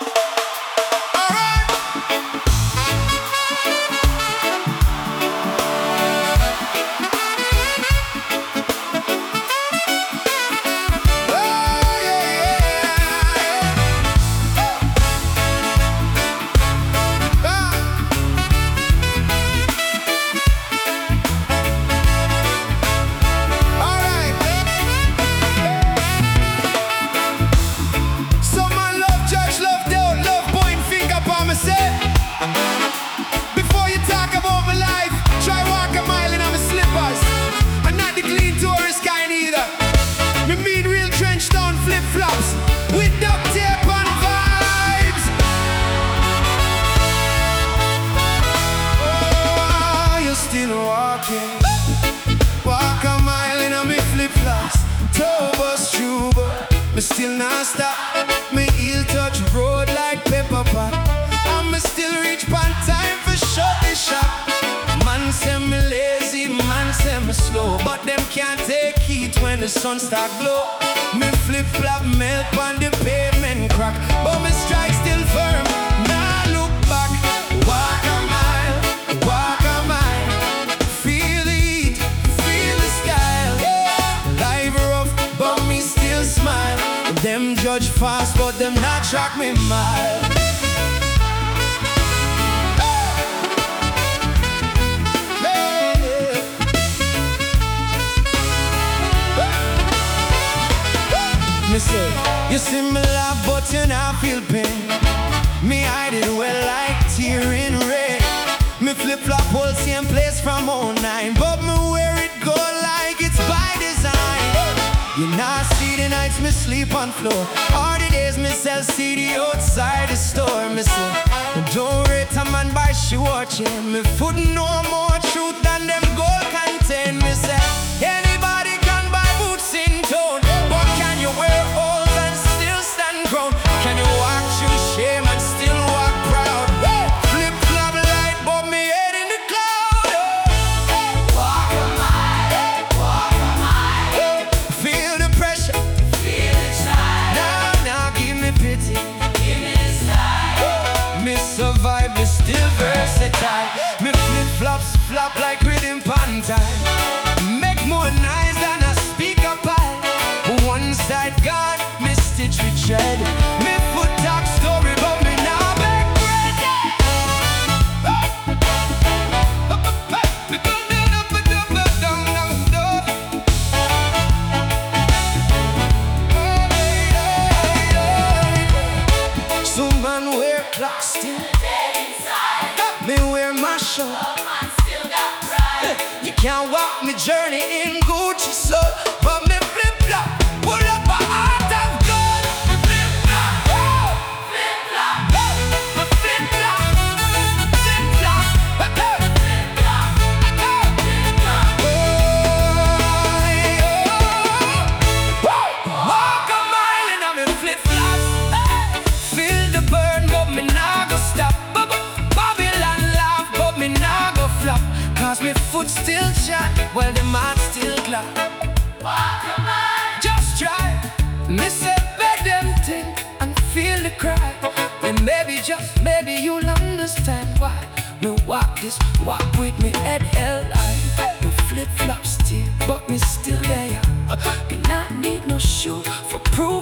Before you talk about my life, try walk a mile in my slippers. I'm not the clean tourist kind either. Me mean real trench down flip-flops with duct tape and vibes. Oh, you're still walking. Walk a mile in my flip-flops. Toe bust through, but me still not stop. Me heel touch road like pepper pot. Me still reach pan time for shut the shop. Man say me lazy, man say me slow, but them can't take heat when the sun start glow. Me flip-flop melt on the pavement crack, but me strike still firm, nah look back. Walk a mile, feel the heat, feel the style. Life rough, but me still smile. Them judge fast, but them not track me mile. Me say, you see me laugh, but you not feel pain. Me hide it well like tearing rain. Me flip-flop all same place from 09, but me wear it go like it's by design. You not see the nights me sleep on floor, or the days me sell CD outside the store. Me say, don't rate a man by she watching. Me foot no more truth than them gold contain. Me say, anybody can buy boots in town, but can you wear holes and still stand ground? Can you walk through shame and still walk proud? Flip-flop light, but me head in the cloud. Walk a mile, feel the pressure, feel the shine. Now give me pity, give me style. Me survive, me still versatile. Me flip-flops flop like rhythm pan time. Make more noise than a speaker pile. One side gone, me stitch with tread. Me foot talk story, but me now make bread. Some man wear clocks still, me wear my shirt. You can't walk me journey in Gucci, so but me flip-flop, pull up a heart of gold. Flip-flop, flip-flop, me flip-flop, flip-flop, walk a mile in me flip-flops. Feel the burn, but me nah go stop. Babylon laugh, but me nah go flop. Cause me foot still shot, while the man still clap. Walk a mile, just try. Me say beg them think and feel the cry. And maybe, just maybe you'll understand why me walk this walk with me head held high. Me flip-flop still, but me still there. Me not need no shoe for proof.